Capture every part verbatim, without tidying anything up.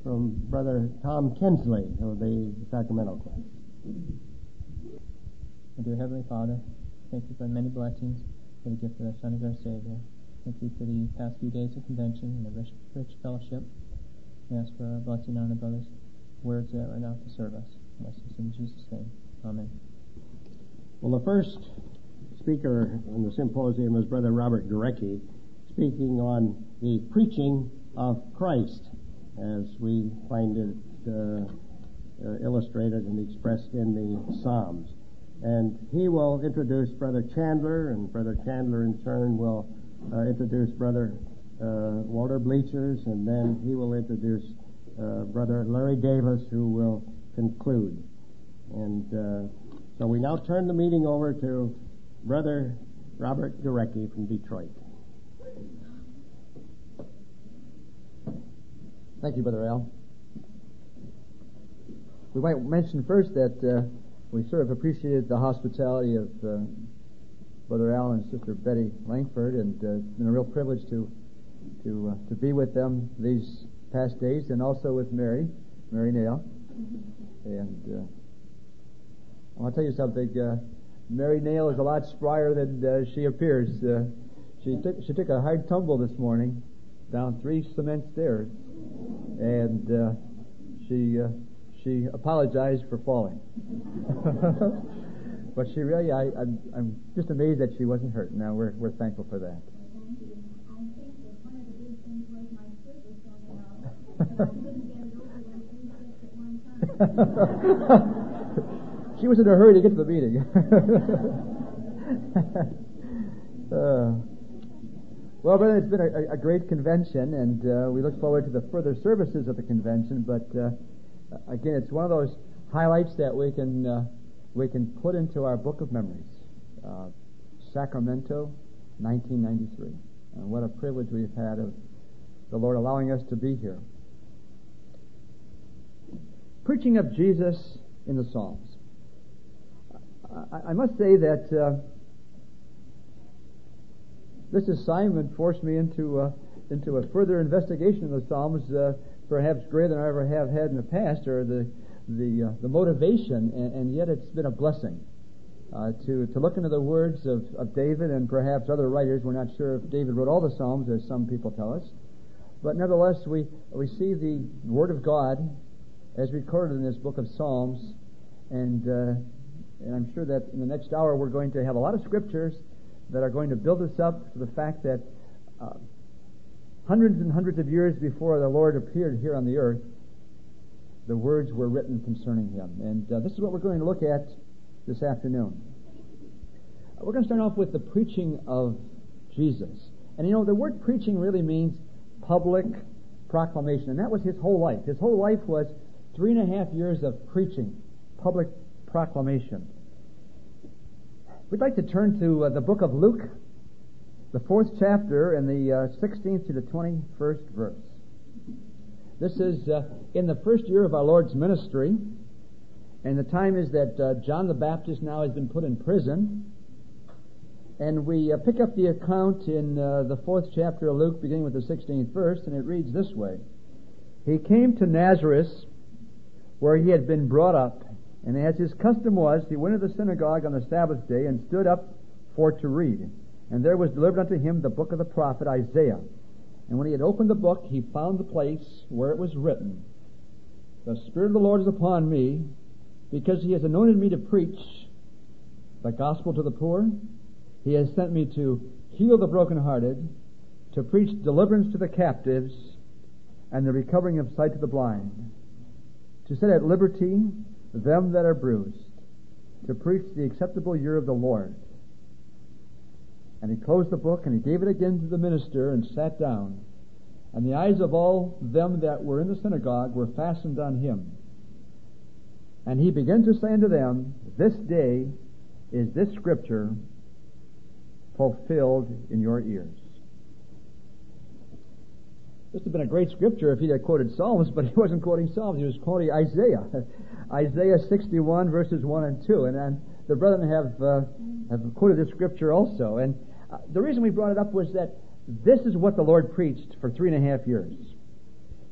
from Brother Tom Kinsley of the Sacramento Club. Dear Heavenly Father, thank you for many blessings, for the gift of the Son of our Savior. Thank you for the past few days of convention and the rich, rich fellowship. We ask for a blessing on our brothers' words that are now to serve us. We ask this in Jesus' name. Amen. Well, the first speaker on the symposium was Brother Robert Gorecki, speaking on the preaching of Christ, as we find it uh, uh, illustrated and expressed in the Psalms. And he will introduce Brother Chandler, and Brother Chandler in turn will uh, introduce Brother uh, Walter Bleachers, and then he will introduce uh, Brother Larry Davis, who will conclude. And uh, so we now turn the meeting over to Brother Robert Gorecki from Detroit. Thank you, Brother Al. We might mention first that uh, we sort of appreciated the hospitality of uh, Brother Al and Sister Betty Langford, and uh, it's been a real privilege to to uh, to be with them these past days, and also with Mary, Mary Nail. And uh, I want to tell you something. Uh, Mary Nail is a lot sprier than uh, she appears. Uh, she took she took a hard tumble this morning down three cement stairs, and uh, she uh, she apologized for falling. But she really, I, I'm, I'm just amazed that she wasn't hurt. Now we're we're thankful for that. She was in a hurry to get to the meeting. uh, well, brother, it's been a, a great convention, and uh, we look forward to the further services of the convention. But uh, again, it's one of those highlights that we can uh, we can put into our book of memories. Uh, Sacramento, nineteen ninety-three, and what a privilege we've had of the Lord allowing us to be here. Preaching of Jesus in the Psalms. I, I must say that uh, this assignment forced me into uh, into a further investigation of the Psalms, uh, perhaps greater than I ever have had in the past, or the the uh, the motivation, and, and yet it's been a blessing uh, to to look into the words of, of David and perhaps other writers. We're not sure if David wrote all the Psalms, as some people tell us, but nevertheless, we we see the Word of God as recorded in this book of Psalms, and uh, and I'm sure that in the next hour we're going to have a lot of scriptures that are going to build us up to the fact that uh, hundreds and hundreds of years before the Lord appeared here on the earth, the words were written concerning Him. And uh, this is what we're going to look at this afternoon. We're going to start off with the preaching of Jesus. And you know, the word preaching really means public proclamation, and that was His whole life. His whole life was three and a half years of preaching, public proclamation. We'd like to turn to uh, the book of Luke, the fourth chapter, and the uh, sixteenth to the twenty-first verse. This is uh, in the first year of our Lord's ministry, and the time is that uh, John the Baptist now has been put in prison. And we uh, pick up the account in uh, the fourth chapter of Luke, beginning with the sixteenth verse, and it reads this way. He came to Nazareth, where he had been brought up, and as his custom was, he went to the synagogue on the Sabbath day and stood up for to read. And there was delivered unto him the book of the prophet Isaiah. And when he had opened the book, he found the place where it was written, The Spirit of the Lord is upon me, because he has anointed me to preach the gospel to the poor. He has sent me to heal the brokenhearted, to preach deliverance to the captives, and the recovering of sight to the blind, to set at liberty them that are bruised, to preach the acceptable year of the Lord. And he closed the book, and he gave it again to the minister, and sat down. And the eyes of all them that were in the synagogue were fastened on him. And he began to say unto them, This day is this scripture fulfilled in your ears. This would have been a great scripture if he had quoted Psalms, but he wasn't quoting Psalms. He was quoting Isaiah. Isaiah sixty-one, verses one and two. And, and the brethren have uh, have quoted this scripture also. And uh, the reason we brought it up was that this is what the Lord preached for three and a half years.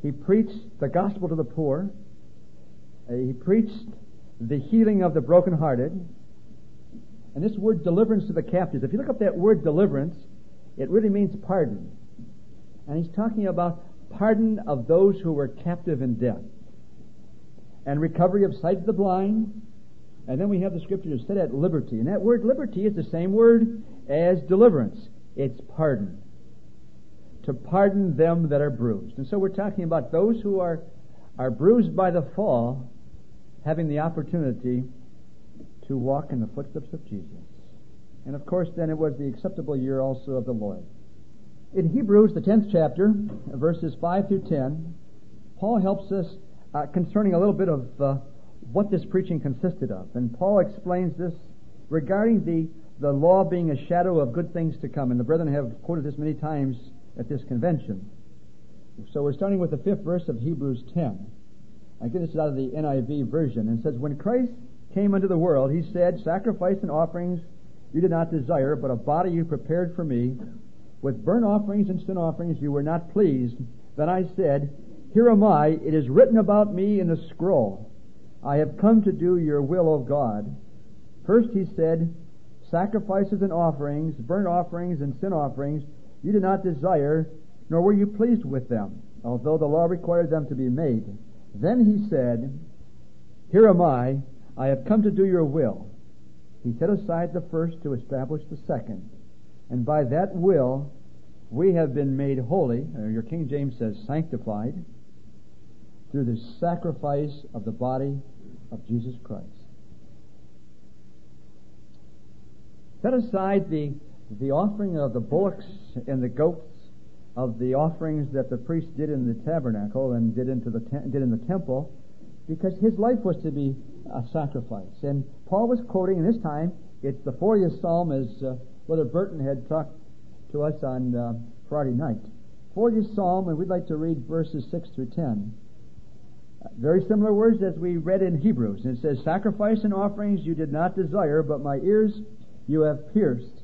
He preached the gospel to the poor. Uh, he preached the healing of the brokenhearted. And this word deliverance to the captives, if you look up that word deliverance, it really means pardon. And he's talking about pardon of those who were captive in death. And recovery of sight to the blind. And then we have the scripture to set at liberty. And that word liberty is the same word as deliverance. It's pardon. To pardon them that are bruised. And so we're talking about those who are, are bruised by the fall, having the opportunity to walk in the footsteps of Jesus. And of course then it was the acceptable year also of the Lord. In Hebrews, the tenth chapter, verses five through ten, Paul helps us uh, concerning a little bit of uh, what this preaching consisted of. And Paul explains this regarding the, the law being a shadow of good things to come. And the brethren have quoted this many times at this convention. So we're starting with the fifth verse of Hebrews ten. I get this out of the N I V version. And it says, when Christ came into the world, he said, sacrifice and offerings you did not desire, but a body you prepared for me. With burnt offerings and sin offerings you were not pleased. Then I said, here am I, it is written about me in the scroll. I have come to do your will, O God. First he said, sacrifices and offerings, burnt offerings and sin offerings, you did not desire, nor were you pleased with them, although the law required them to be made. Then he said, here am I, I have come to do your will. He set aside the first to establish the second. And by that will, we have been made holy, or your King James says sanctified, through the sacrifice of the body of Jesus Christ. Set aside the, the offering of the bullocks and the goats, of the offerings that the priest did in the tabernacle and did into the te- did in the temple, because his life was to be a sacrifice. And Paul was quoting, in this time, it's the fortieth Psalm, as uh, Brother Burton had talked to us on uh, Friday night. fortieth Psalm, and we'd like to read verses six through ten. Uh, very similar words as we read in Hebrews. And it says, sacrifice and offerings you did not desire, but my ears you have pierced.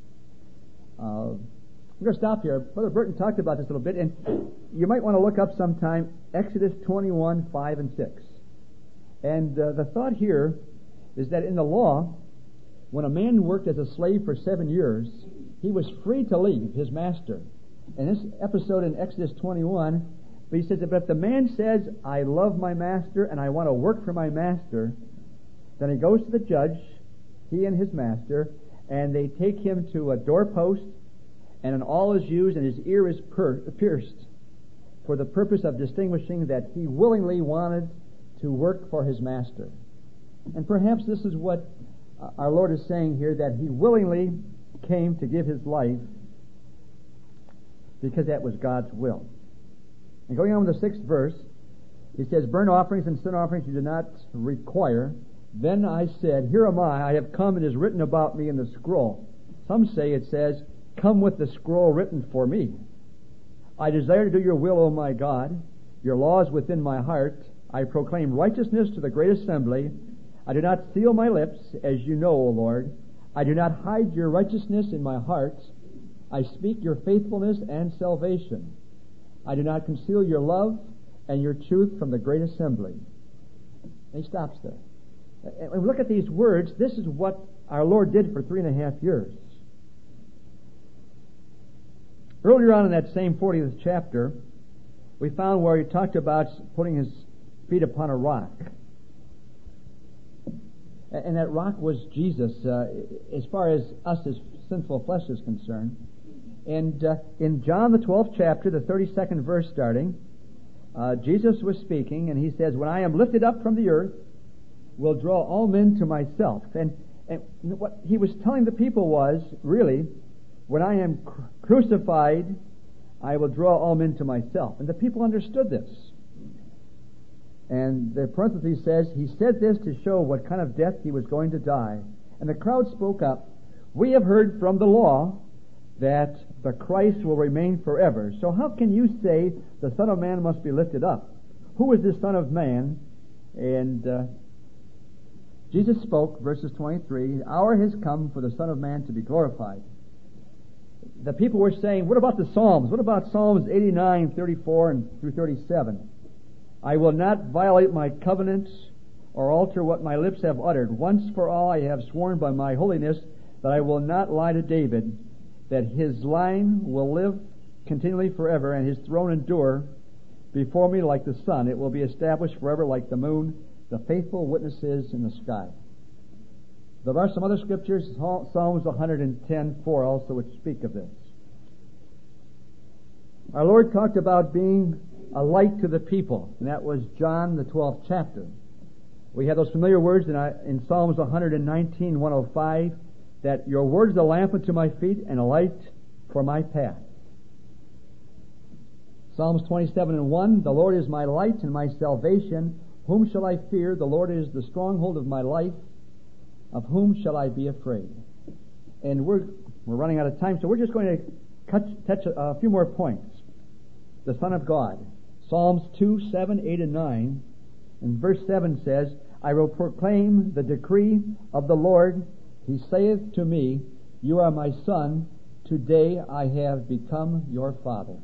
Uh, I'm going to stop here. Brother Burton talked about this a little bit, and you might want to look up sometime Exodus twenty-one, five and six. And uh, the thought here is that in the law, when a man worked as a slave for seven years, he was free to leave his master. And this episode in Exodus twenty-one, but he says that if the man says, I love my master and I want to work for my master, then he goes to the judge, he and his master, and they take him to a doorpost, and an awl is used, and his ear is per- pierced for the purpose of distinguishing that he willingly wanted to work for his master. And perhaps this is what our Lord is saying here, that he willingly came to give his life because that was God's will. And going on with the sixth verse, he says, burnt offerings and sin offerings you did not require. Then I said, here am I, I have come, it is written about me in the scroll. Some say it says, come with the scroll written for me. I desire to do your will, O my God. Your law is within my heart. I proclaim righteousness to the great assembly. I do not seal my lips, as you know, O Lord. I do not hide your righteousness in my heart. I speak your faithfulness and salvation. I do not conceal your love and your truth from the great assembly. And he stops there. And when we look at these words, this is what our Lord did for three and a half years. Earlier on in that same fortieth chapter, we found where he talked about putting his feet upon a rock. And that rock was Jesus, uh, as far as us as sinful flesh is concerned. And uh, in John the twelfth chapter, the thirty-second verse starting, uh, Jesus was speaking, and he says, when I am lifted up from the earth, will draw all men to myself. And, and what he was telling the people was, really, when I am cr- crucified, I will draw all men to myself. And the people understood this. And the parenthesis says, he said this to show what kind of death he was going to die. And the crowd spoke up, we have heard from the law that the Christ will remain forever. So how can you say the Son of Man must be lifted up? Who is this Son of Man? And uh, Jesus spoke, verses twenty-three, the hour has come for the Son of Man to be glorified. the people were saying, what about the Psalms? What about Psalms eighty-nine, thirty-four, and through thirty-seven? I will not violate my covenants or alter what my lips have uttered. Once for all I have sworn by my holiness that I will not lie to David, that his line will live continually forever, and his throne endure before me like the sun. It will be established forever like the moon, the faithful witnesses in the sky. There are some other scriptures, Psalms one ten four also, which speak of this. Our Lord talked about being a light to the people, and that was John, the twelfth chapter. We have those familiar words in, in Psalms one nineteen, one oh five, that your word is a lamp unto my feet and a light for my path. Psalms twenty-seven and one, the Lord is my light and my salvation. Whom shall I fear? The Lord is the stronghold of my life. Of whom shall I be afraid? And we're we're running out of time, so we're just going to cut, touch a, a few more points. The Son of God. Psalms two, seven, eight, and nine. And verse seven says, I will proclaim the decree of the Lord. He saith to me, you are my son. Today I have become your father.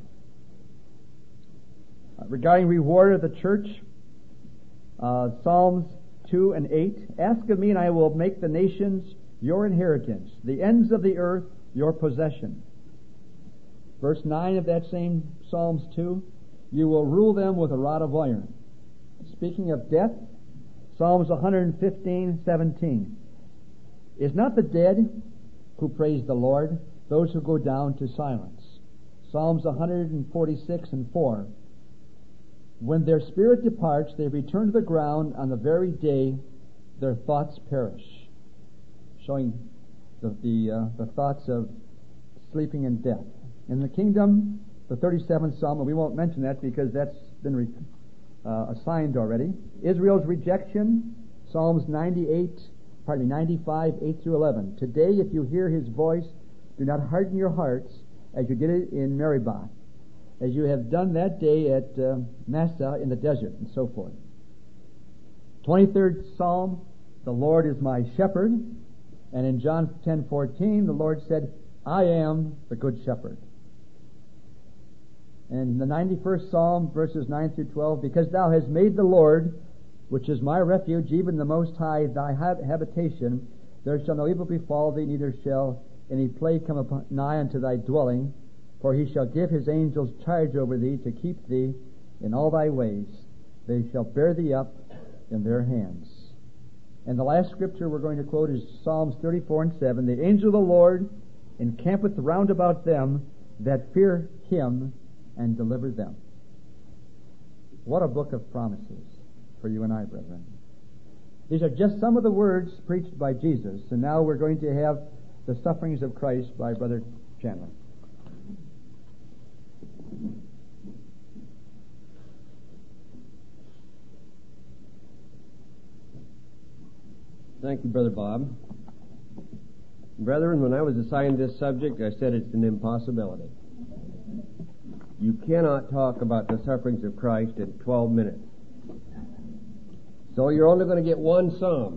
Uh, regarding reward of the church, uh, Psalms two and eight, ask of me and I will make the nations your inheritance, the ends of the earth your possession. Verse nine of that same Psalms two, you will rule them with a rod of iron. Speaking of death, Psalms one fifteen, seventeen, is not the dead who praise the Lord, those who go down to silence. Psalms one forty-six and four, when their spirit departs, they return to the ground on the very day their thoughts perish. Showing the the, uh, the thoughts of sleeping and death. In the kingdom, the thirty-seventh Psalm, and we won't mention that because that's been re- uh, assigned already. Israel's rejection, Psalms ninety-eight, pardon me, ninety-five, eight through eleven. Today, if you hear his voice, do not harden your hearts as you did it in Meribah, as you have done that day at uh, Massah in the desert, and so forth. twenty-third Psalm, the Lord is my shepherd. And in John ten fourteen, the Lord said, I am the good shepherd. And the ninety-first Psalm, verses nine through twelve, because thou hast made the Lord, which is my refuge, even the Most High, thy habitation, there shall no evil befall thee, neither shall any plague come upon, nigh unto thy dwelling. For he shall give his angels charge over thee to keep thee in all thy ways. They shall bear thee up in their hands. And the last scripture we're going to quote is Psalms thirty-four and seven. The angel of the Lord encampeth round about them that fear him and deliver them. What a book of promises for you and I, brethren. These are just some of the words preached by Jesus. And now we're going to have the sufferings of Christ by Brother Chandler. Thank you, Brother Bob. Brethren, when I was assigned this subject, I said it's an impossibility. You cannot talk about the sufferings of Christ in twelve minutes. So you're only going to get one psalm.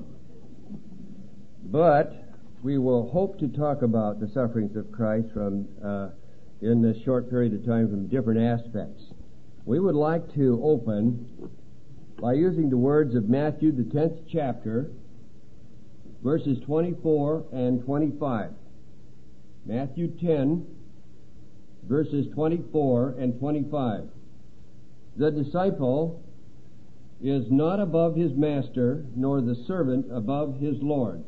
But we will hope to talk about the sufferings of Christ from uh, in this short period of time from different aspects. We would like to open by using the words of Matthew, the tenth chapter, verses twenty-four and twenty-five. Matthew ten, verses twenty-four and twenty-five. The disciple is not above his master, nor the servant above his Lord.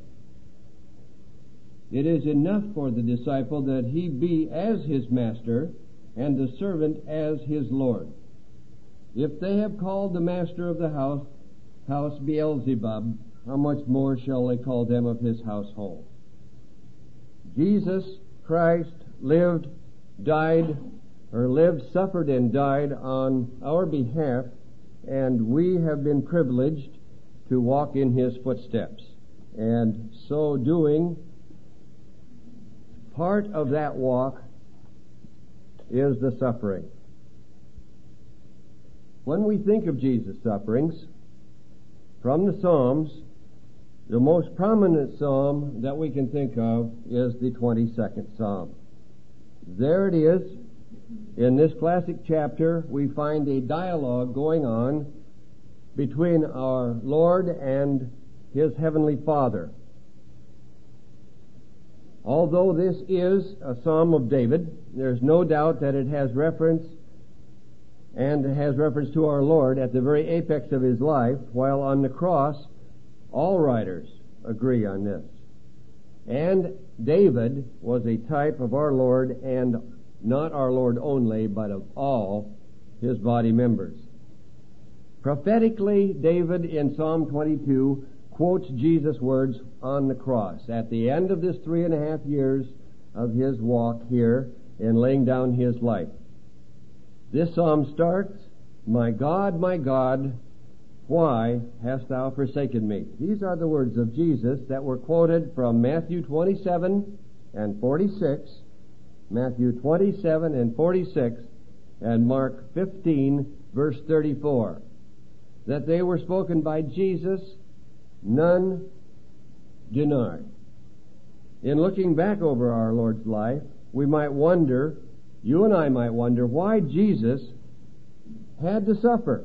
It is enough for the disciple that he be as his master, and the servant as his Lord. If they have called the master of the house, house Beelzebub, how much more shall they call them of his household? Jesus Christ lived, died, or lived, suffered, and died on our behalf, and we have been privileged to walk in his footsteps. And so doing, part of that walk is the suffering. When we think of Jesus' sufferings, from the Psalms, the most prominent psalm that we can think of is the twenty-second Psalm. There it is. In this classic chapter, we find a dialogue going on between our Lord and His Heavenly Father. Although this is a Psalm of David, there's no doubt that it has reference and has reference to our Lord at the very apex of His life, while on the cross, all writers agree on this. And David was a type of our Lord, and not our Lord only, but of all His body members. Prophetically, David in Psalm twenty-two quotes Jesus' words on the cross at the end of this three and a half years of his walk here in laying down his life. This psalm starts, "My God, my God, why hast thou forsaken me?" These are the words of Jesus that were quoted from Matthew twenty-seven and forty-six, Matthew twenty-seven and forty-six, and Mark fifteen, verse thirty-four. That they were spoken by Jesus, none deny. In looking back over our Lord's life, we might wonder, you and I might wonder, why Jesus had to suffer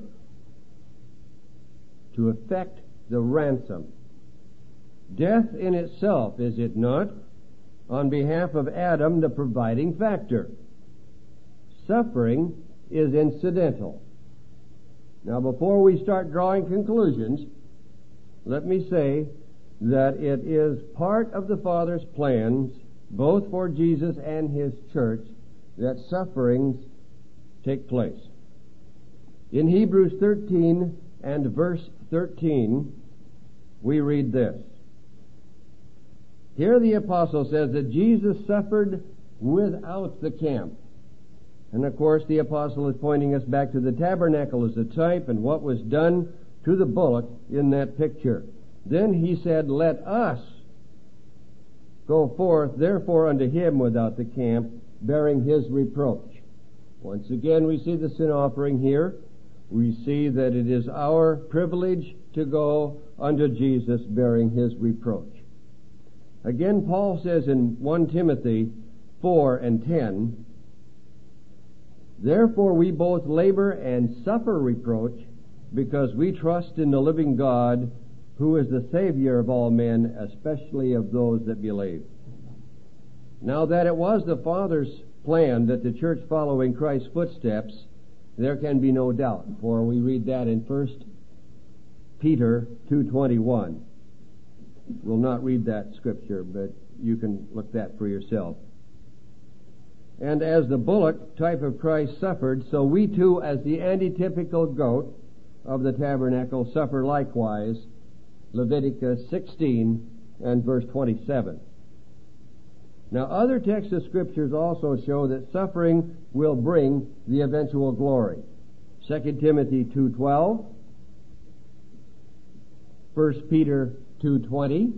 to effect the ransom. Death in itself, is it not, on behalf of Adam, the providing factor? Suffering is incidental. Now, before we start drawing conclusions, let me say that it is part of the Father's plans, both for Jesus and His church, that sufferings take place. In Hebrews thirteen and verse thirteen, we read this. Here the apostle says that Jesus suffered without the camp. And of course the apostle is pointing us back to the tabernacle as a type and what was done to the bullock in that picture. Then he said, "Let us go forth therefore unto him without the camp, bearing his reproach." Once again we see the sin offering here. We see that it is our privilege to go unto Jesus bearing his reproach. Again, Paul says in First Timothy four and ten, "Therefore we both labor and suffer reproach, because we trust in the living God, who is the Savior of all men, especially of those that believe." Now that it was the Father's plan that the church follow in Christ's footsteps, there can be no doubt, for we read that in First Peter two twenty-one. We'll not read that scripture, but you can look that for yourself. "And as the bullock, type of Christ, suffered, so we too, as the antitypical goat of the tabernacle, suffer likewise." Leviticus sixteen and verse twenty-seven. Now other texts of scriptures also show that suffering will bring the eventual glory. Second Timothy two twelve, First Peter two twenty,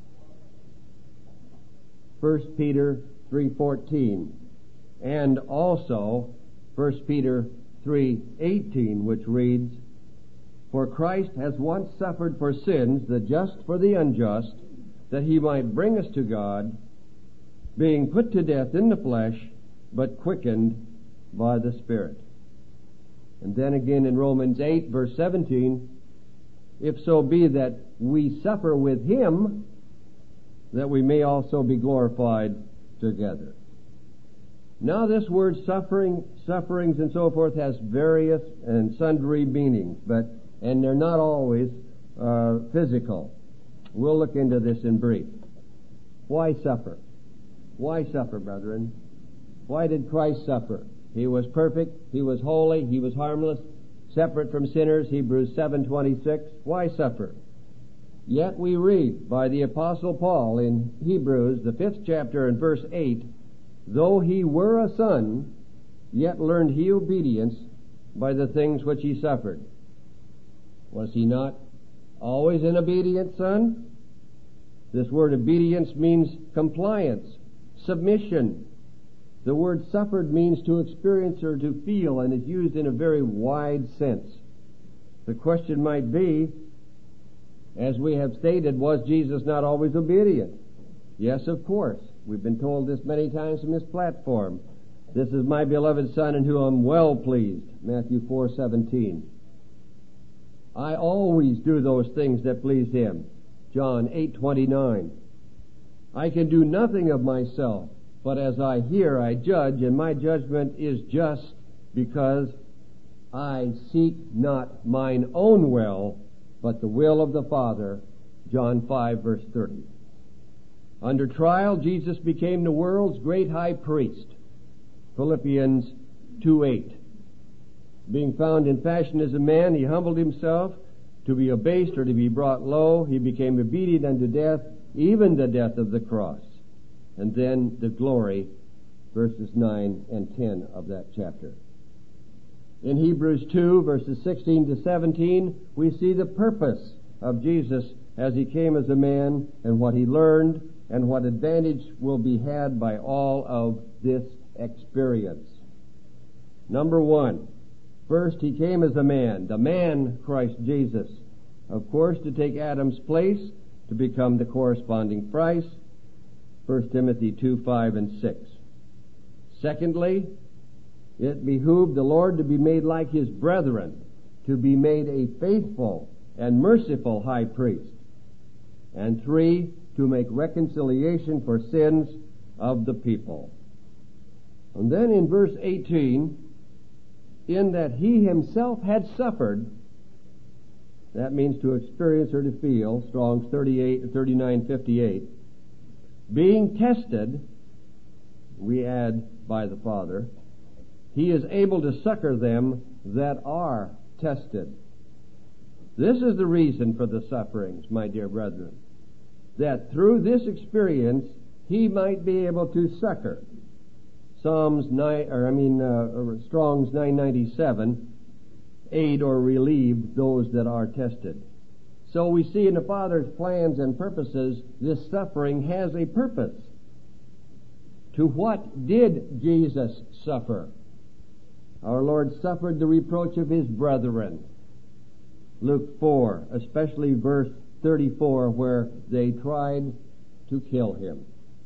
First Peter three fourteen, and also First Peter three eighteen, which reads, "For Christ has once suffered for sins, the just for the unjust, that he might bring us to God, being put to death in the flesh, but quickened by the Spirit." And then again in Romans eight, verse seventeen, "If so be that we suffer with him, that we may also be glorified together." Now this word suffering, sufferings and so forth has various and sundry meanings, but and they're not always uh, physical. We'll look into this in brief. Why suffer? Why suffer, brethren? Why did Christ suffer? He was perfect, he was holy, he was harmless, separate from sinners, Hebrews seven twenty-six. Why suffer? Yet we read by the Apostle Paul in Hebrews, the fifth chapter and verse eight, "Though he were a son, yet learned he obedience by the things which he suffered." Was he not always an obedient son? This word obedience means compliance, submission. The word suffered means to experience or to feel, and is used in a very wide sense. The question might be, as we have stated, was Jesus not always obedient? Yes, of course. We've been told this many times from this platform. This is my beloved Son in whom I'm well pleased. Matthew four seventeen. I always do those things that please him. John eight twenty-nine. I can do nothing of myself, but as I hear, I judge, and my judgment is just, because I seek not mine own will, but the will of the Father. John five, verse thirty. Under trial, Jesus became the world's great high priest. Philippians two eight. Being found in fashion as a man, he humbled himself to be abased or to be brought low. He became obedient unto death, even the death of the cross. And then the glory, verses nine and ten of that chapter. In Hebrews two, verses sixteen to seventeen, we see the purpose of Jesus as he came as a man, and what he learned, and what advantage will be had by all of this experience. Number one, first he came as a man, the man Christ Jesus, of course, to take Adam's place, to become the corresponding price. First Timothy two, five, and six. Secondly, it behooved the Lord to be made like his brethren, to be made a faithful and merciful high priest. And three, to make reconciliation for sins of the people. And then in verse eighteen, in that he himself had suffered, that means to experience or to feel, Strong's thirty-eight, thirty-nine fifty-eight, being tested, we add by the Father, he is able to succor them that are tested. This is the reason for the sufferings, my dear brethren, that through this experience he might be able to succor. Psalms nine, or I mean uh, Strong's nine ninety-seven, aid or relieve those that are tested. So we see in the Father's plans and purposes, this suffering has a purpose. To what did Jesus suffer? Our Lord suffered the reproach of his brethren. Luke four, especially verse thirty-four, where they tried to kill him.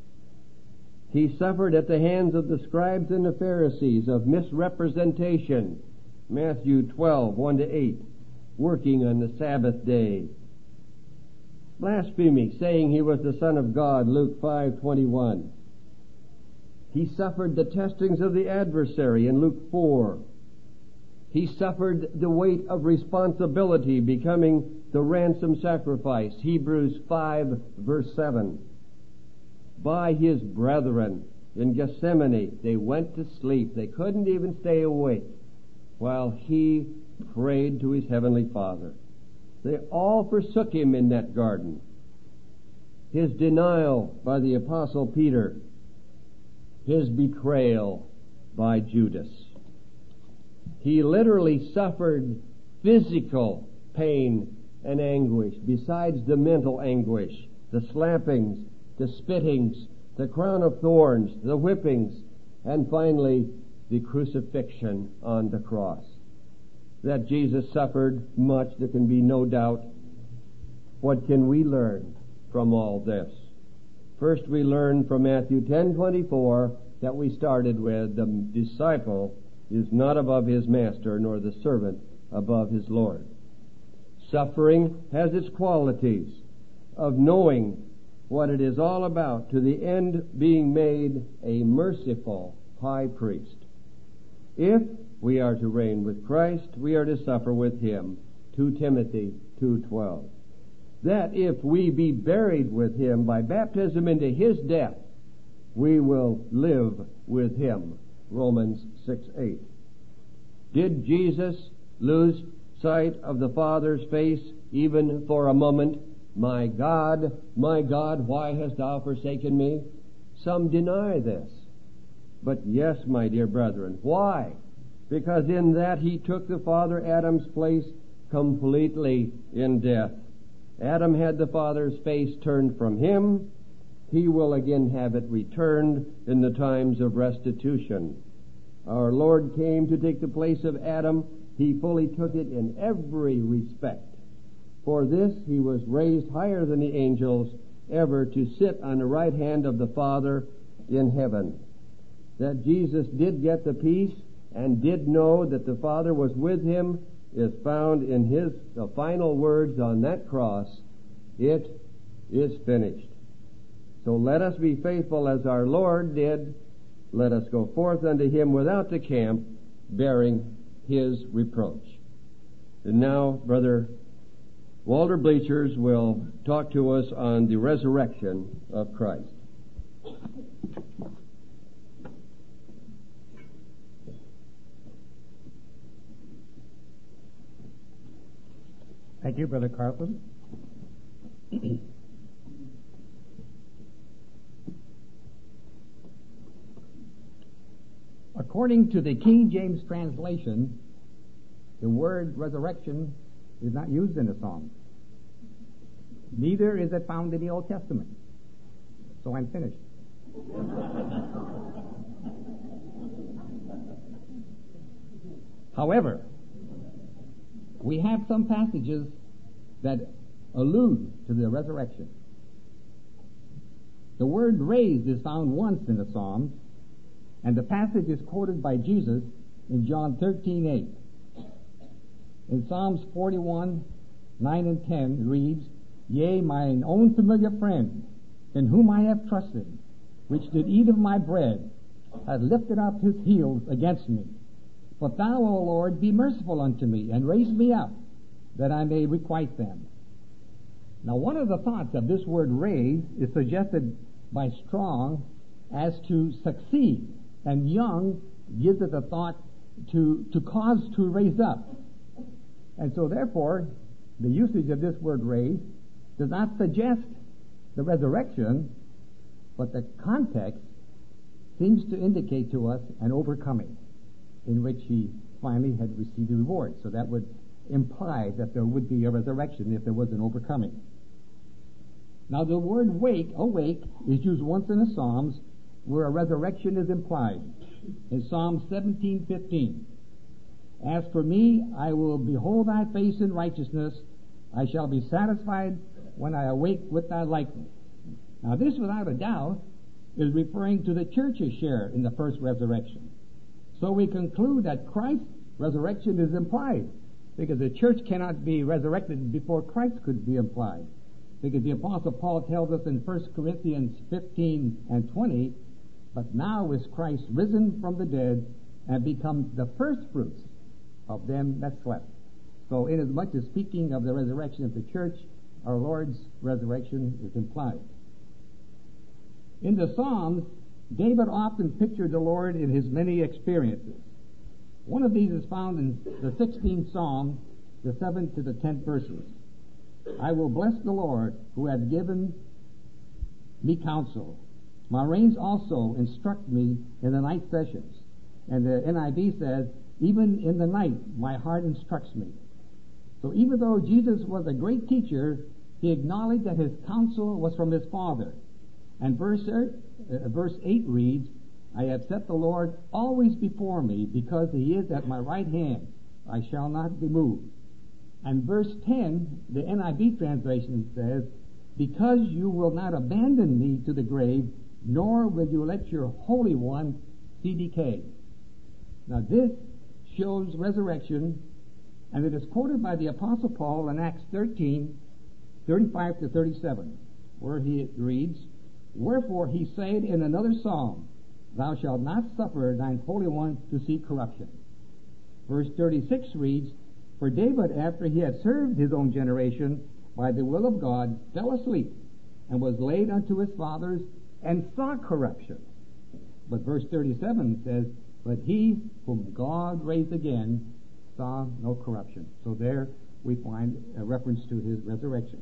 He suffered at the hands of the scribes and the Pharisees of misrepresentation. Matthew twelve, one to eight, working on the Sabbath day. Blasphemy, saying he was the Son of God. Luke five, twenty-one. He suffered the testings of the adversary in Luke four. He suffered the weight of responsibility, becoming the ransom sacrifice. Hebrews five, verse seven. By his brethren in Gethsemane, they went to sleep. They couldn't even stay awake while he prayed to his heavenly Father. They all forsook him in that garden. His denial by the Apostle Peter. His betrayal by Judas. He literally suffered physical pain and anguish, besides the mental anguish, the slappings, the spittings, the crown of thorns, the whippings, and finally the crucifixion on the cross. That Jesus suffered much, there can be no doubt. What can we learn from all this? First, we learn from Matthew ten twenty-four that we started with, the disciple is not above his master, nor the servant above his Lord. Suffering has its qualities of knowing what it is all about, to the end being made a merciful high priest. If we are to reign with Christ, we are to suffer with him. Second Timothy two twelve. That if we be buried with him by baptism into his death, we will live with him. Romans six eight. Did Jesus lose sight of the Father's face even for a moment? My God, my God, why hast thou forsaken me? Some deny this. But yes, my dear brethren, why? Because in that he took the father Adam's place completely in death. Adam had the Father's face turned from him. He will again have it returned in the times of restitution. Our Lord came to take the place of Adam. He fully took it in every respect. For this he was raised higher than the angels, ever to sit on the right hand of the Father in heaven. That Jesus did get the peace and did know that the Father was with him is found in his the final words on that cross, "It is finished." So let us be faithful as our Lord did. Let us go forth unto him without the camp, bearing his reproach. And now, Brother Walter Bleachers will talk to us on the resurrection of Christ. Thank you, Brother Carlton. According to the King James translation, the word resurrection is not used in the Psalms. Neither is it found in the Old Testament. So I'm finished. However, we have some passages that allude to the resurrection. The word raised is found once in the Psalms, and the passage is quoted by Jesus in John thirteen eight. In Psalms forty-one, nine and ten reads, "Yea, mine own familiar friend, in whom I have trusted, which did eat of my bread, hath lifted up his heels against me. But thou, O Lord, be merciful unto me, and raise me up, that I may requite them." Now, one of the thoughts of this word raise is suggested by Strong as to succeed, and Young gives it the thought to, to cause to raise up. And so, therefore, the usage of this word raise does not suggest the resurrection, but the context seems to indicate to us an overcoming, in which he finally had received the reward. So that would imply that there would be a resurrection if there was an overcoming. Now the word wake, awake, is used once in the Psalms where a resurrection is implied. In Psalm seventeen fifteen, "As for me, I will behold thy face in righteousness. I shall be satisfied when I awake with thy likeness." Now this, without a doubt, is referring to the church's share in the first resurrection. So we conclude that Christ's resurrection is implied, because the church cannot be resurrected before Christ could be implied. Because the Apostle Paul tells us in First Corinthians fifteen and twenty, "But now is Christ risen from the dead, and become the firstfruits of them that slept." So inasmuch as speaking of the resurrection of the church, our Lord's resurrection is implied. In the Psalms, David often pictured the Lord in his many experiences. One of these is found in the sixteenth Psalm, the seventh to the tenth verses. "I will bless the Lord, who hath given me counsel. My reins also instruct me in the night sessions." And the N I V says, "Even in the night my heart instructs me." So even though Jesus was a great teacher, he acknowledged that his counsel was from his Father. And verse, uh, verse eight reads, "I have set the Lord always before me, because he is at my right hand. I shall not be moved." And verse ten, the N I V translation says, "Because you will not abandon me to the grave, nor will you let your Holy One see decay." Now this shows resurrection, and it is quoted by the Apostle Paul in Acts thirteen, thirty-five to thirty-seven, where he reads, "Wherefore he said in another psalm, Thou shalt not suffer thine Holy One to see corruption." Verse thirty-six reads, "For David, after he had served his own generation by the will of God, fell asleep, and was laid unto his fathers, and saw corruption." But verse thirty-seven says, "But he whom God raised again saw no corruption." So there we find a reference to his resurrection.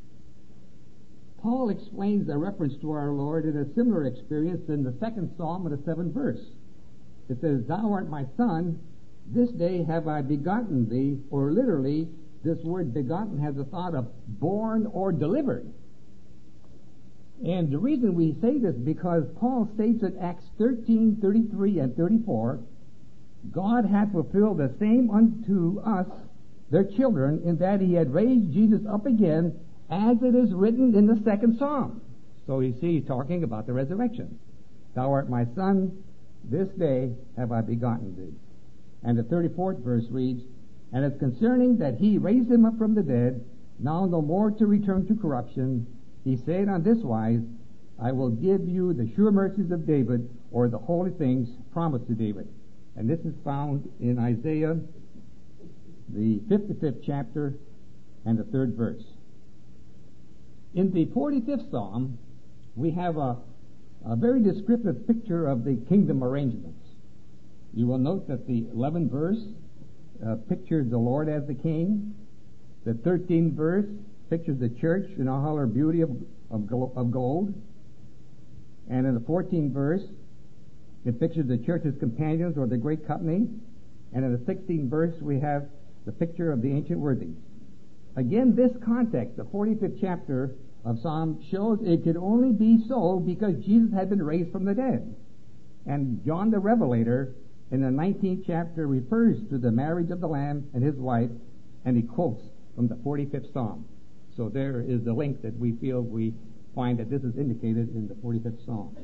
Paul explains the reference to our Lord in a similar experience in the second Psalm of the seventh verse. It says, "Thou art my son, this day have I begotten thee," or literally, this word begotten has the thought of born or delivered. And the reason we say this is because Paul states in Acts thirteen, thirty-three and thirty-four, God had fulfilled the same unto us, their children, in that he had raised Jesus up again, as it is written in the second psalm. So you see, he's talking about the resurrection. Thou art my son, this day have I begotten thee. And the thirty-fourth verse reads, And it's concerning that he raised him up from the dead, now no more to return to corruption, he said on this wise, I will give you the sure mercies of David, or the holy things promised to David. And this is found in Isaiah, the fifty-fifth chapter, and the third verse. In the forty-fifth Psalm, we have a, a very descriptive picture of the kingdom arrangements. You will note that the eleventh verse uh, pictures the Lord as the king. The thirteenth verse pictures the church in all her beauty of, of, of gold. And in the fourteenth verse, it pictures the church's companions, or the great company. And in the sixteenth verse, we have the picture of the ancient worthies. Again, this context, the forty-fifth chapter of Psalm, shows it could only be so because Jesus had been raised from the dead. And John the Revelator, in the nineteenth chapter, refers to the marriage of the Lamb and his wife, and he quotes from the forty-fifth Psalm. So there is the link that we feel we find that this is indicated in the forty-fifth Psalm.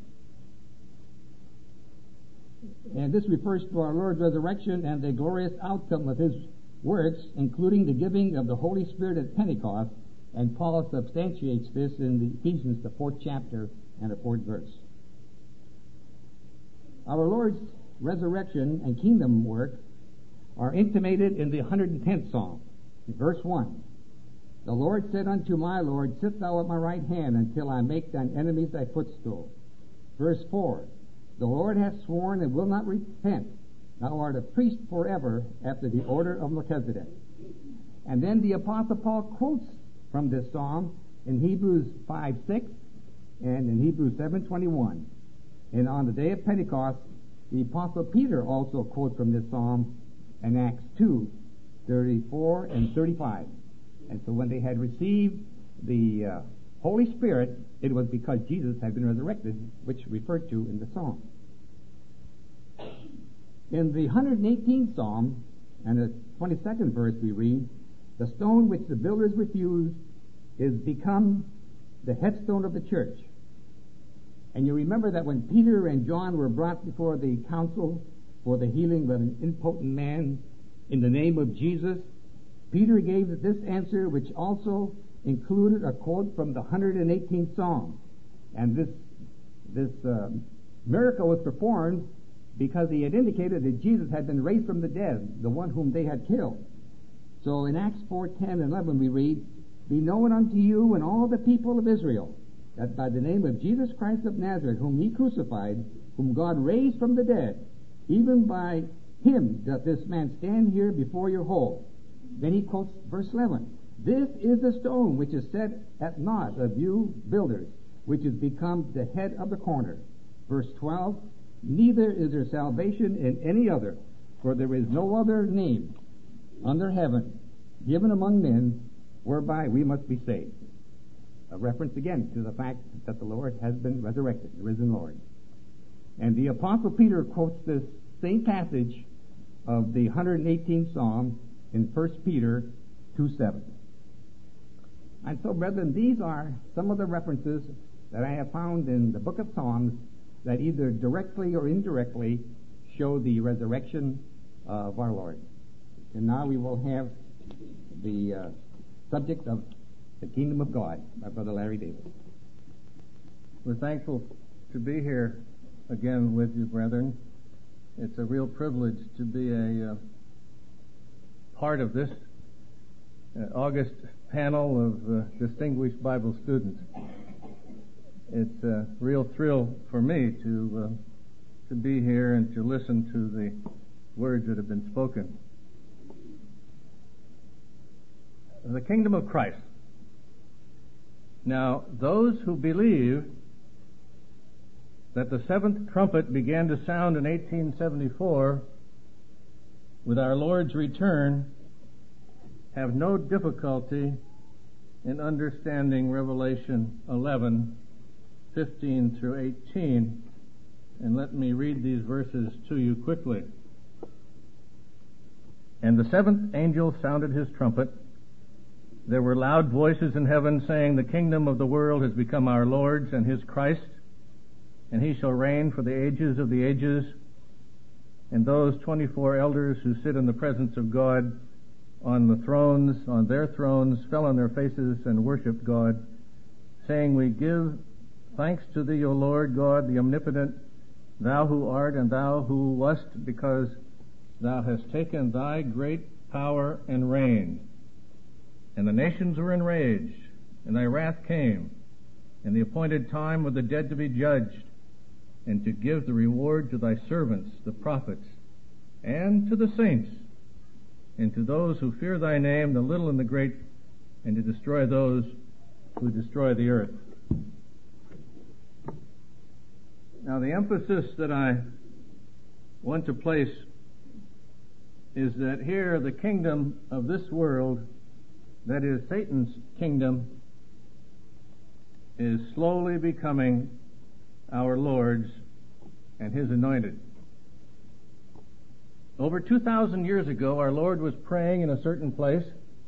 And this refers to our Lord's resurrection and the glorious outcome of his works, including the giving of the Holy Spirit at Pentecost, and Paul substantiates this in the Ephesians, the fourth chapter and the fourth verse. Our Lord's resurrection and kingdom work are intimated in the one hundred tenth Psalm, verse one. The Lord said unto my Lord, Sit thou at my right hand until I make thine enemies thy footstool. Verse four. The Lord hath sworn and will not repent. Thou art a priest forever after the order of Melchizedek. And then the Apostle Paul quotes from this psalm in Hebrews five six and in Hebrews seven twenty-one. And on the day of Pentecost, the Apostle Peter also quotes from this psalm in Acts two thirty-four and thirty-five. And so when they had received the uh, Holy Spirit, it was because Jesus had been resurrected, which referred to in the psalm. In the one hundred eighteenth Psalm and the twenty-second verse we read, the stone which the builders refused is become the headstone of the church. And you remember that when Peter and John were brought before the council for the healing of an impotent man in the name of Jesus, Peter gave this answer, which also included a quote from the one hundred eighteenth Psalm. And this, this uh, miracle was performed because he had indicated that Jesus had been raised from the dead, the one whom they had killed. So in Acts four ten and eleven we read, Be known unto you and all the people of Israel, that by the name of Jesus Christ of Nazareth, whom ye crucified, whom God raised from the dead, even by him doth this man stand here before your whole. Then he quotes verse eleven. This is the stone which is set at naught of you builders, which is become the head of the corner. Verse twelve. Neither is there salvation in any other, for there is no other name under heaven given among men whereby we must be saved. A reference again to the fact that the Lord has been resurrected, the risen Lord. And the Apostle Peter quotes this same passage of the one hundred eighteenth Psalm in First Peter two seven. And so, brethren, these are some of the references that I have found in the book of Psalms that either directly or indirectly show the resurrection of our Lord. And now we will have the uh, subject of the kingdom of God by Brother Larry Davis. We're thankful to be here again with you, brethren. It's a real privilege to be a uh, part of this uh, August panel of uh, distinguished Bible students. It's a real thrill for me to uh, to be here and to listen to the words that have been spoken. The kingdom of Christ. Now, those who believe that the seventh trumpet began to sound in eighteen seventy-four with our Lord's return have no difficulty in understanding Revelation eleven, fifteen through eighteen. And let me read these verses to you quickly. And the seventh angel sounded his trumpet, there were loud voices in heaven saying, "The kingdom of the world has become our Lord's and his Christ, and he shall reign for the ages of the ages." And those twenty-four elders who sit in the presence of God on the thrones, on their thrones, fell on their faces and worshipped God, saying, "We give thanks to thee, O Lord God, the omnipotent, thou who art and thou who wast, because thou hast taken thy great power and reigned. And the nations were enraged, and thy wrath came, and the appointed time of the dead to be judged, and to give the reward to thy servants, the prophets, and to the saints, and to those who fear thy name, the little and the great, and to destroy those who destroy the earth." Now, the emphasis that I want to place is that here the kingdom of this world, that is Satan's kingdom, is slowly becoming our Lord's and his anointed. Over two thousand years ago, our Lord was praying in a certain place,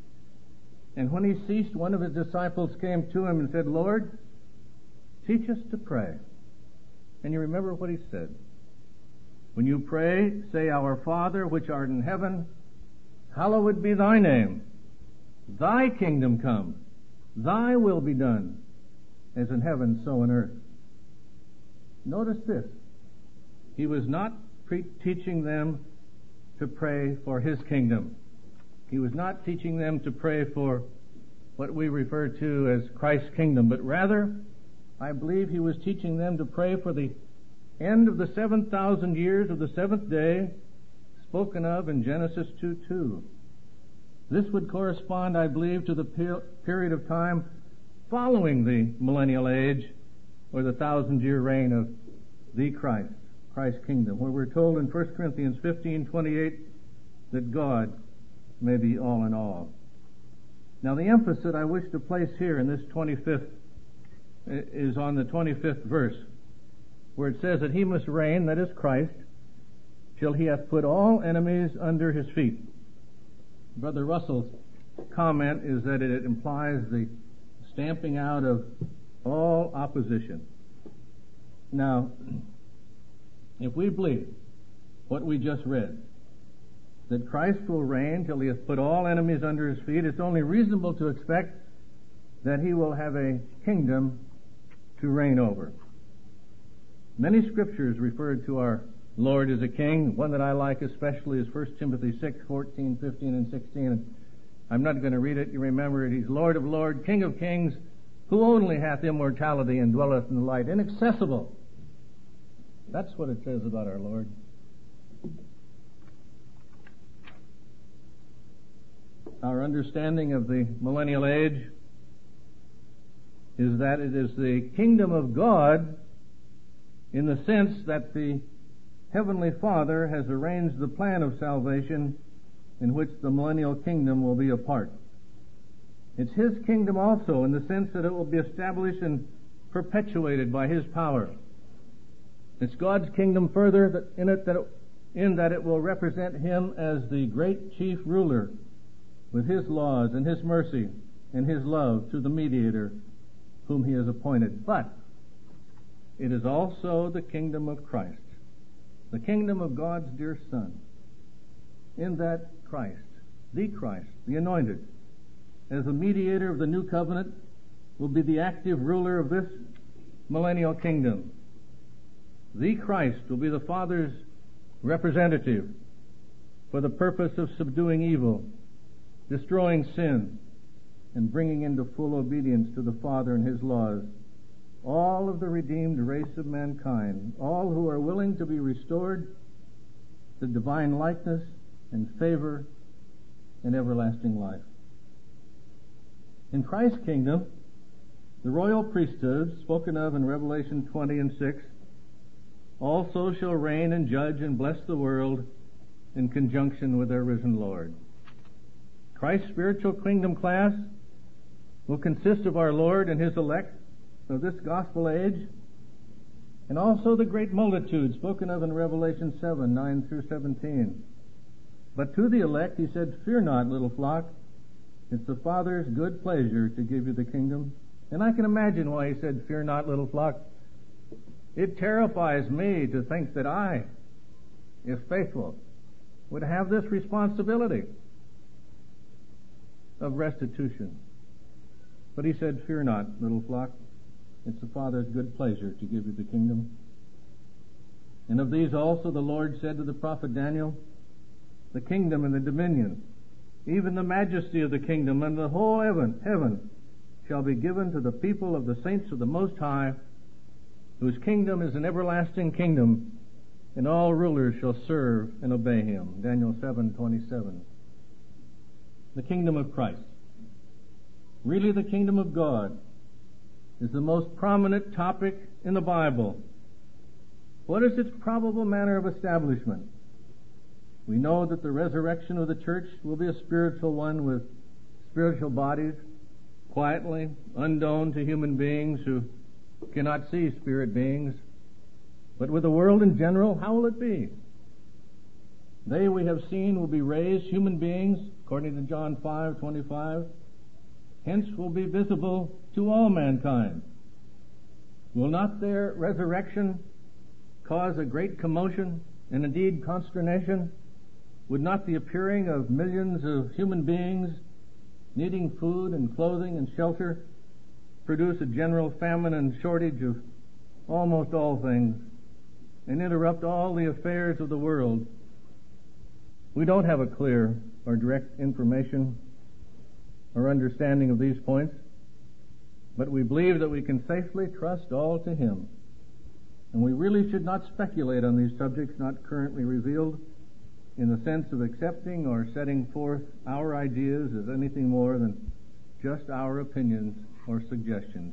and when he ceased, one of his disciples came to him and said, "Lord, teach us to pray." And you remember what he said? "When you pray, say, Our Father, which art in heaven, hallowed be thy name. Thy kingdom come. Thy will be done, as in heaven, so on earth." Notice this. He was not pre- teaching them to pray for his kingdom. He was not teaching them to pray for what we refer to as Christ's kingdom, but rather, I believe he was teaching them to pray for the end of the seven thousand years of the seventh day spoken of in Genesis two two. This would correspond, I believe, to the per- period of time following the millennial age, or the thousand-year reign of the Christ, Christ's kingdom, where we're told in First Corinthians fifteen twenty-eight that God may be all in all. Now, the emphasis that I wish to place here in this twenty-fifth is on the twenty-fifth verse, where it says that he must reign, that is Christ, till he hath put all enemies under his feet. Brother Russell's comment is that it implies the stamping out of all opposition. Now, if we believe what we just read, that Christ will reign till he hath put all enemies under his feet, it's only reasonable to expect that he will have a kingdom to reign over. Many scriptures refer to our Lord as a king. One that I like especially is First Timothy six fourteen, fifteen, and sixteen. I'm not going to read it. You remember it. He's Lord of lords, King of kings, who only hath immortality and dwelleth in the light, inaccessible. That's what it says about our Lord. Our understanding of the millennial age is that it is the kingdom of God in the sense that the Heavenly Father has arranged the plan of salvation in which the millennial kingdom will be a part. It's His kingdom also in the sense that it will be established and perpetuated by His power. It's God's kingdom further that in it that it, in that it will represent Him as the great chief ruler with His laws and His mercy and His love to the mediator whom He has appointed. But it is also the kingdom of Christ, the kingdom of God's dear Son, in that Christ, the Christ, the anointed, as the mediator of the new covenant, will be the active ruler of this millennial kingdom. The Christ will be the Father's representative for the purpose of subduing evil, destroying sin, and bringing into full obedience to the Father and His laws all of the redeemed race of mankind, all who are willing to be restored to divine likeness and favor and everlasting life. In Christ's kingdom, the royal priesthood, spoken of in Revelation twenty and six, also shall reign and judge and bless the world in conjunction with their risen Lord. Christ's spiritual kingdom class will consist of our Lord and His elect of this gospel age, and also the great multitude spoken of in Revelation seven, nine through seventeen. But to the elect He said, "Fear not, little flock, It's the Father's good pleasure to give you the kingdom. And I can imagine why he said, fear not, little flock. It terrifies me to think that I, if faithful, would have this responsibility of restitution. But he said, fear not, little flock. It's the Father's good pleasure to give you the kingdom. And of these also the Lord said to the prophet Daniel, the kingdom and the dominion, even the majesty of the kingdom and the whole heaven, heaven shall be given to the people of the saints of the Most High, whose kingdom is an everlasting kingdom, and all rulers shall serve and obey him. Daniel seven twenty-seven. The kingdom of Christ, really the kingdom of God, is the most prominent topic in the Bible. What is its probable manner of establishment? We know that the resurrection of the church will be a spiritual one with spiritual bodies, quietly, unknown to human beings who cannot see spirit beings. But with the world in general, how will it be? They we have seen will be raised, human beings, according to John five twenty-five, hence will be visible to all mankind. Will not their resurrection cause a great commotion and indeed consternation? Would not the appearing of millions of human beings needing food and clothing and shelter produce a general famine and shortage of almost all things and interrupt all the affairs of the world? We don't have a clear or direct information or understanding of these points, but we believe that we can safely trust all to Him. And we really should not speculate on these subjects not currently revealed in the sense of accepting or setting forth our ideas as anything more than just our opinions or suggestions.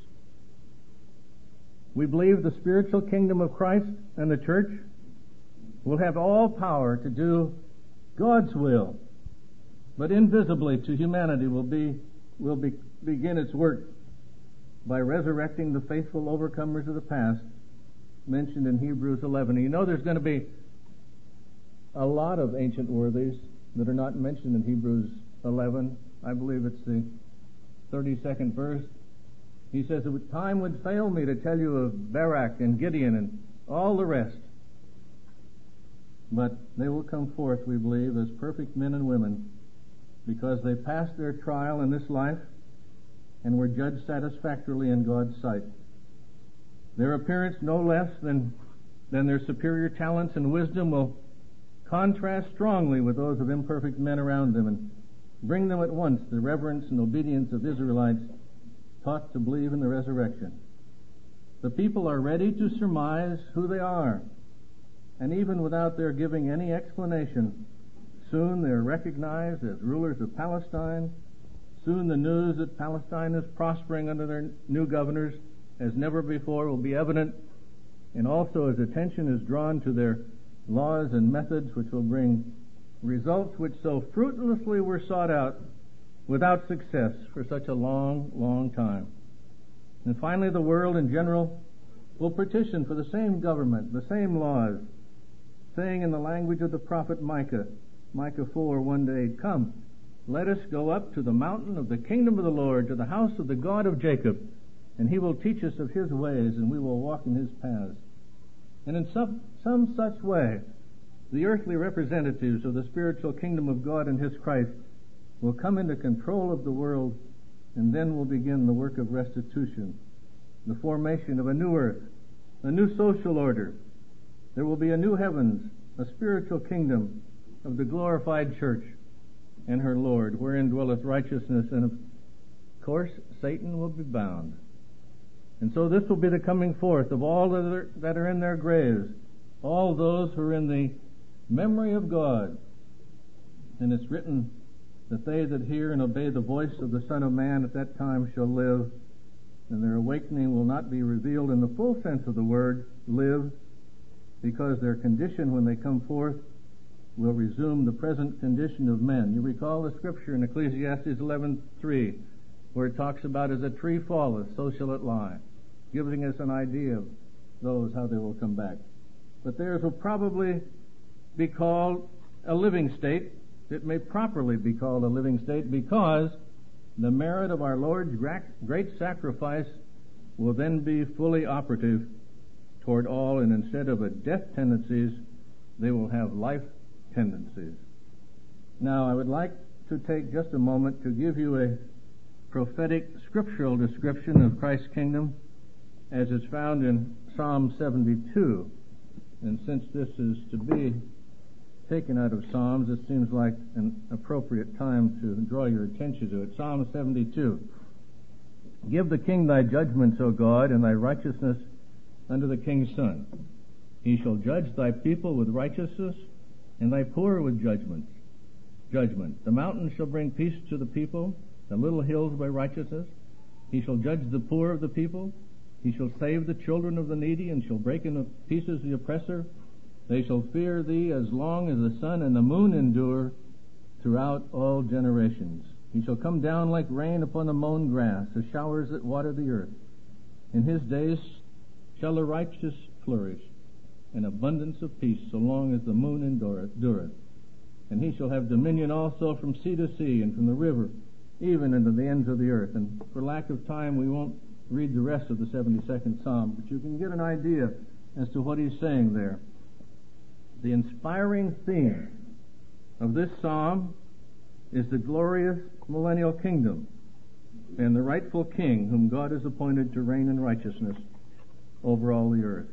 We believe the spiritual kingdom of Christ and the church will have all power to do God's will, but invisibly to humanity will be will be, begin its work by resurrecting the faithful overcomers of the past mentioned in Hebrews eleven. You know there's going to be a lot of ancient worthies that are not mentioned in Hebrews eleven. I believe it's the thirty-second verse. He says, time would fail me to tell you of Barak and Gideon and all the rest. But they will come forth, we believe, as perfect men and women because they passed their trial in this life and were judged satisfactorily in God's sight. Their appearance, no less than, than their superior talents and wisdom, will contrast strongly with those of imperfect men around them and bring them at once the reverence and obedience of Israelites taught to believe in the resurrection. The people are ready to surmise who they are, and even without their giving any explanation, soon they're recognized as rulers of Palestine. Soon the news that Palestine is prospering under their new governors as never before will be evident, and also as attention is drawn to their laws and methods which will bring results which so fruitlessly were sought out without success for such a long, long time. And finally, the world in general will petition for the same government, the same laws, saying in the language of the prophet Micah, Micah four, one day, come, let us go up to the mountain of the kingdom of the Lord, to the house of the God of Jacob, and He will teach us of His ways, and we will walk in His paths. And in some, some such way, the earthly representatives of the spiritual kingdom of God and His Christ will come into control of the world, and then will begin the work of restitution, the formation of a new earth, a new social order. There will be a new heavens, a spiritual kingdom of the glorified church and her Lord, wherein dwelleth righteousness, and of course Satan will be bound. And so this will be the coming forth of all that are, that are in their graves, all those who are in the memory of God. And it's written that they that hear and obey the voice of the Son of Man at that time shall live, and their awakening will not be revealed in the full sense of the word, live, because their condition when they come forth will resume the present condition of men. You recall the scripture in Ecclesiastes eleven three, where it talks about as a tree falleth, so shall it lie, giving us an idea of those, how they will come back. But theirs will probably be called a living state. It may properly be called a living state because the merit of our Lord's great sacrifice will then be fully operative toward all, and instead of a death tendencies, they will have life tendencies. Now, I would like to take just a moment to give you a prophetic scriptural description of Christ's kingdom as is found in Psalm seventy-two. And since this is to be taken out of Psalms, it seems like an appropriate time to draw your attention to it. Psalm seventy-two. Give the king thy judgments, O God, and thy righteousness unto the king's son. He shall judge thy people with righteousness, and thy poor with judgment. Judgment. The mountains shall bring peace to the people, the little hills by righteousness. He shall judge the poor of the people. He shall save the children of the needy, and shall break in pieces the oppressor. They shall fear thee as long as the sun and the moon endure throughout all generations. He shall come down like rain upon the mown grass, as showers that water the earth. In his days shall the righteous flourish, and abundance of peace, so long as the moon endureth. And he shall have dominion also from sea to sea, and from the river even unto the ends of the earth. And for lack of time, we won't read the rest of the seventy-second Psalm, but you can get an idea as to what he's saying there. The inspiring theme of this psalm is the glorious millennial kingdom and the rightful king whom God has appointed to reign in righteousness over all the earth.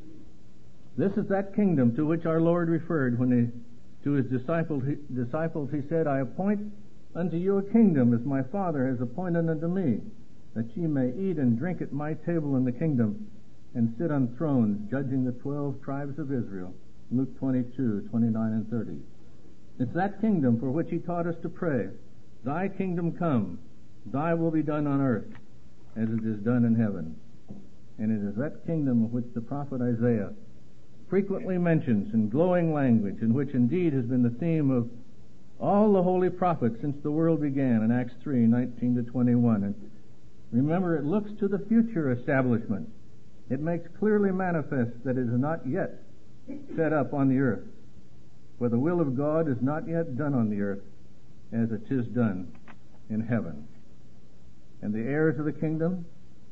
This is that kingdom to which our Lord referred when he, to his disciples, he, disciples he said, I appoint unto you a kingdom as my Father has appointed unto me, that ye may eat and drink at my table in the kingdom, and sit on thrones judging the twelve tribes of Israel. Luke twenty-two, twenty-nine and thirty. It's that kingdom for which he taught us to pray, Thy kingdom come, Thy will be done on earth as it is done in heaven. And it is that kingdom of which the prophet Isaiah frequently mentions in glowing language, and which indeed has been the theme of all the holy prophets since the world began in Acts three, nineteen to twenty-one. And remember, it looks to the future establishment. It makes clearly manifest that it is not yet set up on the earth, for the will of God is not yet done on the earth as it is done in heaven. And the heirs of the kingdom,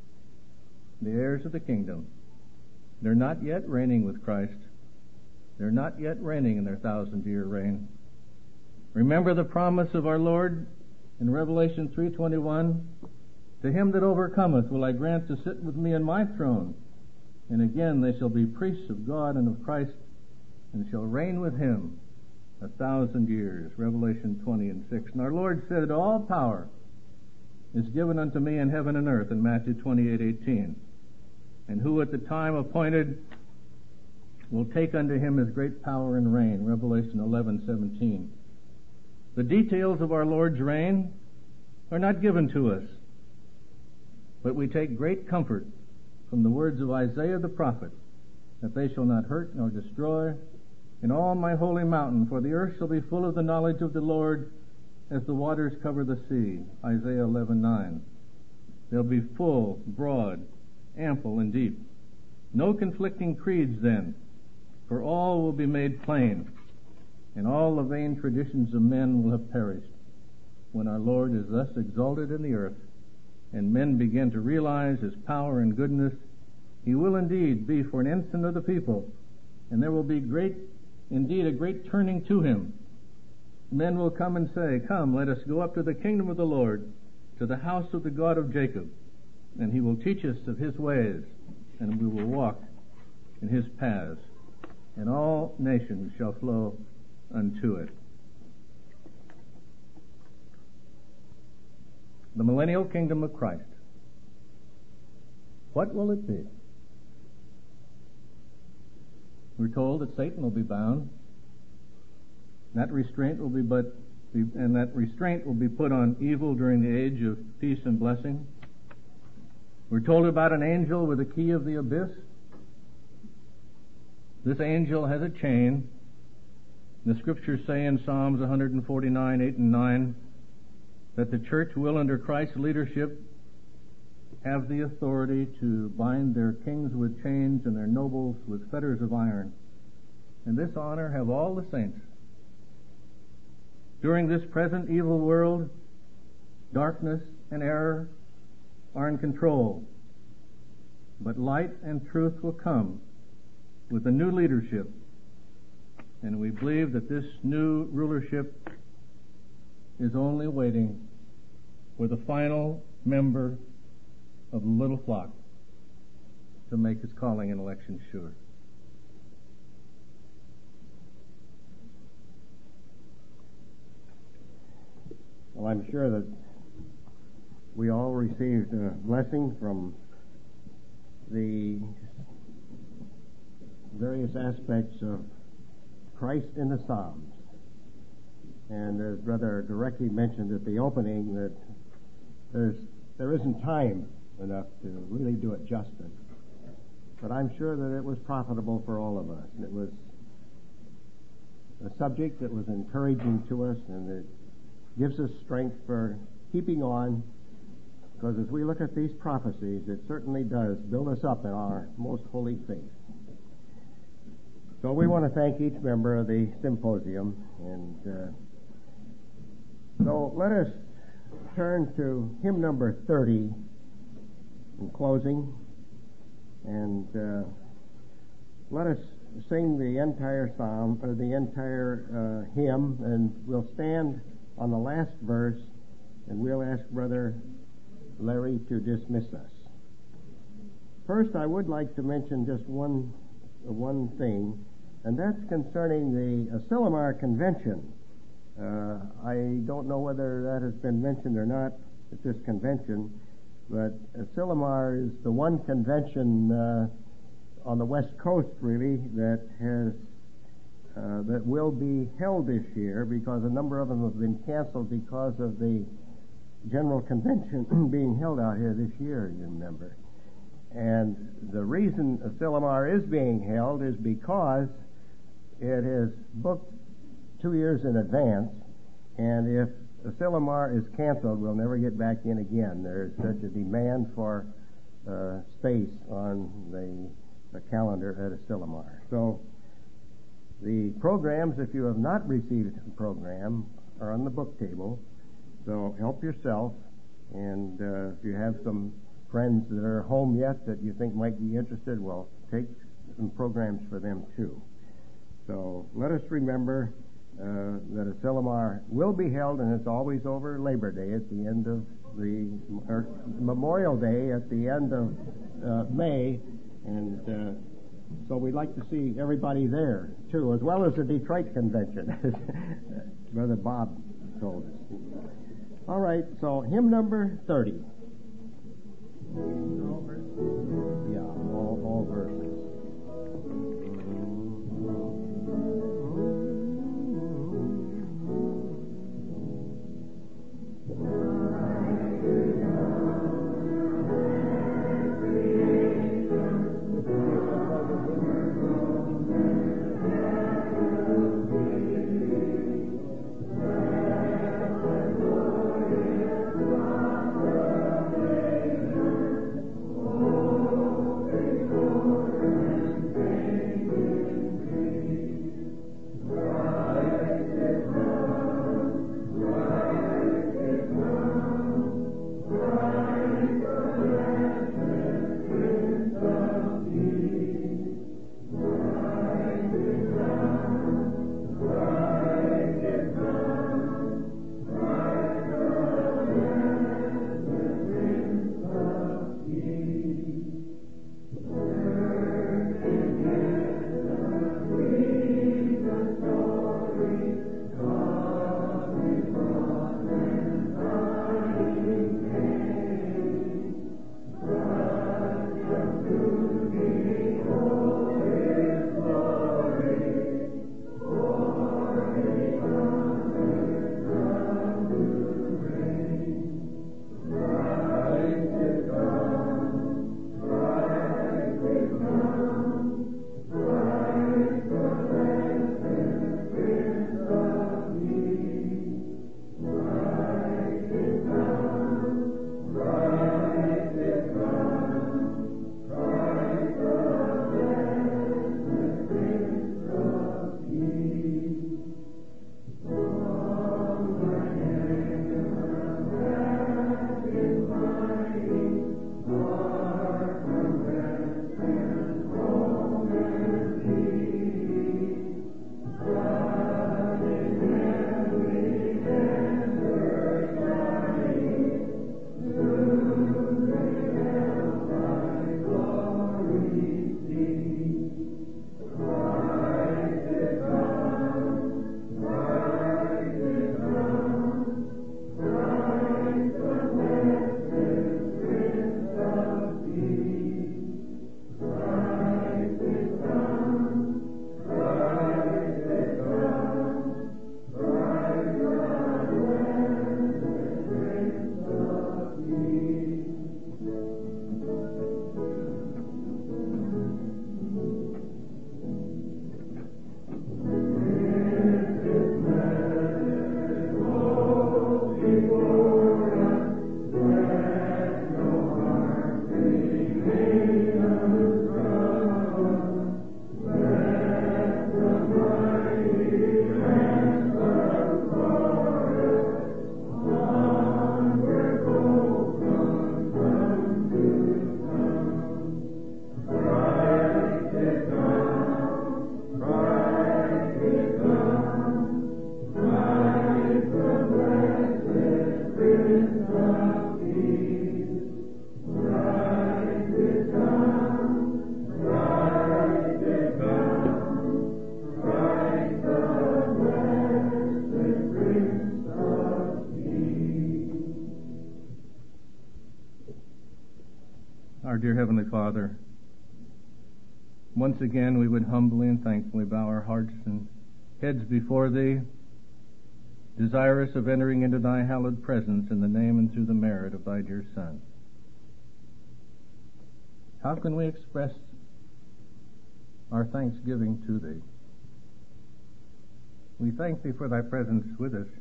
the heirs of the kingdom, they're not yet reigning with Christ. They're not yet reigning in their thousand-year reign. Remember the promise of our Lord in Revelation three twenty-one, to him that overcometh will I grant to sit with me in my throne, and again they shall be priests of God and of Christ, and shall reign with him a thousand years. Revelation twenty and six. And our Lord said, all power is given unto me in heaven and earth, in Matthew twenty-eight eighteen. And who at the time appointed will take unto him his great power and reign. Revelation eleven seventeen. The details of our Lord's reign are not given to us, but we take great comfort from the words of Isaiah the prophet, that they shall not hurt nor destroy in all my holy mountain, for the earth shall be full of the knowledge of the Lord as the waters cover the sea. Isaiah eleven nine. They'll be full, broad, ample, and deep. No conflicting creeds then, for all will be made plain, and all the vain traditions of men will have perished, when our Lord is thus exalted in the earth, and men begin to realize his power and goodness. He will indeed be for an instant of the people, and there will be great, indeed a great turning to him. Men will come and say, come, let us go up to the kingdom of the Lord, to the house of the God of Jacob, and he will teach us of his ways, and we will walk in his paths, and all nations shall flow unto it. The millennial kingdom of Christ. What will it be? We're told that Satan will be bound. That restraint will be but, and that restraint will be put on evil during the age of peace and blessing. We're told about an angel with a key of the abyss. This angel has a chain. The scriptures say in Psalms one forty-nine, eight and nine, that the church will, under Christ's leadership, have the authority to bind their kings with chains and their nobles with fetters of iron. And this honor have all the saints. During this present evil world, Darkness and error are in control, but light and truth will come with a new leadership, and we believe that this new rulership is only waiting for the final member of the little flock to make his calling and election sure. Well, I'm sure that we all received a blessing from the various aspects of Christ in the Psalms. And as Brother Gorecki mentioned at the opening, that there's there isn't time enough to really do it justice. But I'm sure that it was profitable for all of us. It was a subject that was encouraging to us, and it gives us strength for keeping on, because as we look at these prophecies, it certainly does build us up in our most holy faith. So we want to thank each member of the symposium, and uh, so let us turn to hymn number thirty in closing, and uh, let us sing the entire psalm, or the entire uh, hymn, and we'll stand on the last verse, and we'll ask Brother Larry to dismiss us. First, I would like to mention just one one thing, and that's concerning the Asilomar Convention. Uh, I don't know whether that has been mentioned or not at this convention, but Asilomar is the one convention uh, on the West Coast, really, that has uh, that will be held this year, because a number of them have been canceled because of the General Convention being held out here this year, you remember. And the reason Asilomar is being held is because it is booked two years in advance, and if Asilomar is canceled, we'll never get back in again. There's such a demand for uh, space on the, the calendar at Asilomar. So the programs, if you have not received a program, are on the book table. So help yourself, and uh, if you have some friends that are home yet that you think might be interested, well, take some programs for them too. So let us remember uh, that Asilomar will be held, and it's always over Labor Day at the end of the, or Memorial Day at the end of uh, May, and uh, so we'd like to see everybody there too, as well as the Detroit Convention, as Brother Bob told us. All right, so hymn number thirty. All verses? Yeah, all, all verses. Oh our dear Heavenly Father, once again we would humbly and thankfully bow our hearts and heads before Thee, desirous of entering into Thy hallowed presence in the name and through the merit of Thy dear Son. How can we express our thanksgiving to Thee? We thank Thee for Thy presence with us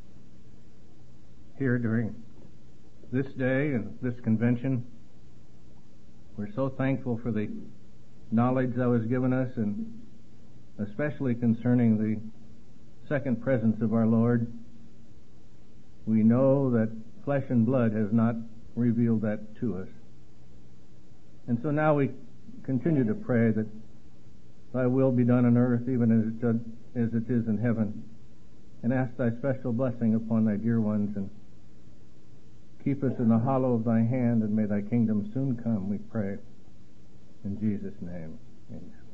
here during this day and this convention. We're so thankful for the knowledge Thou hast given us, and especially concerning the second presence of our Lord. We know that flesh and blood has not revealed that to us. And so now we continue to pray that Thy will be done on earth even as it, does, as it is in heaven, and ask Thy special blessing upon Thy dear ones, and keep us in the hollow of Thy hand, and may Thy kingdom soon come, we pray. In Jesus' name, amen.